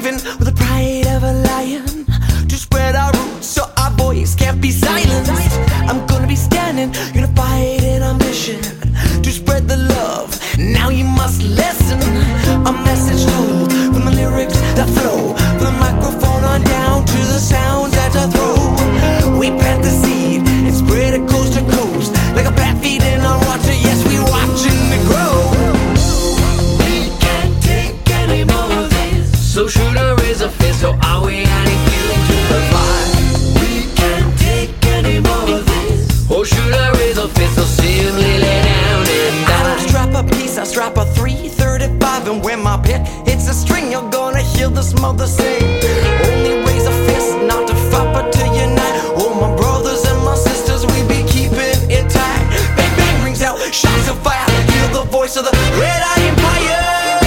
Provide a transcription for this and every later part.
striving with the pride of a lion to spread our roots so our voice can't be silenced. I'm gonna be standing, unified in our mission to spread the love. Now you must listen. A message told from the lyrics that flow from the microphone on down to the sounds that I throw. We plant the seed and spread it coast to coast like a bat feeding on water. Yes, we watching it grow. We can't take any more of this. So should I raise a fist, or are we adding fuel to the fire? We can't take any more of this. Or should I raise a fist, or simply lay down and die? I don't strap a piece, I strap a 335. And when my pit hits a string, you're gonna hear the smother sing. Only raise a fist, not to fight but to unite. Oh, my brothers and my sisters, we be keeping it tight. Bang bang rings out, shots of fire. Hear the voice of the Red Eye Empire.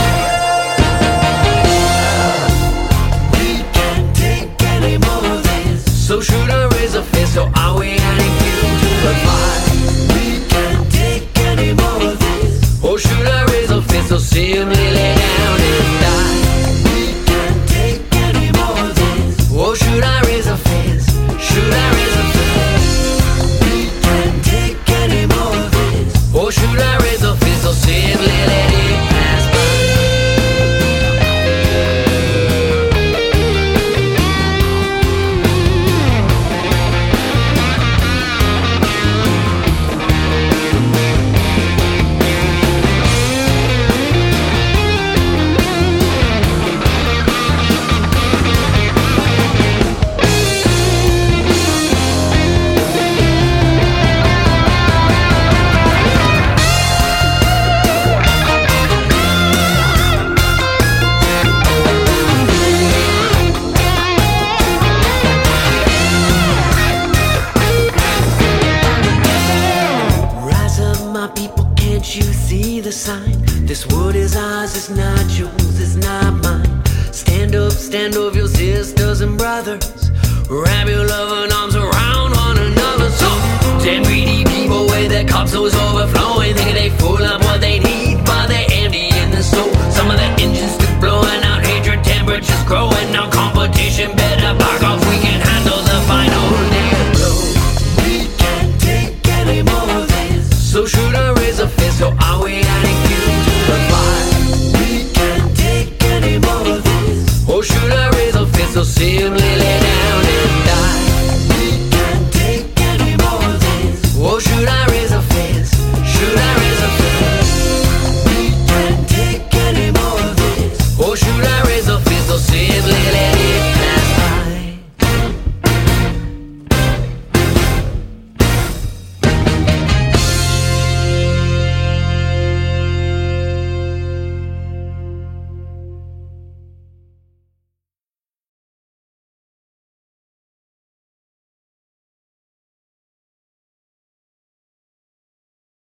So should I raise a fist, or are we adding fuel to the fire? We can't take any more of this. Or should I raise a fist, or simply lay down and die? We can't take any more of this. Or should I raise a fist? Should I raise a fist? We can't take any more of this. Or should I raise a fist, or simply let it pass by? This wood is ours, it's not yours, it's not mine. Stand up, your sisters and brothers. Wrap your loving arms around one another. So, 10 greedy people with their cups always overflowing, thinking they full up what they need, but they're empty in the soul. Some of the engines still blowing out, hatred, temperatures growing. Now competition better back off, we can handle the final nail blow. We can't take any more of this. So should I raise a fist, or are we adding fuel to the fire? We can't take any more of this. Or should I raise a fist, or simply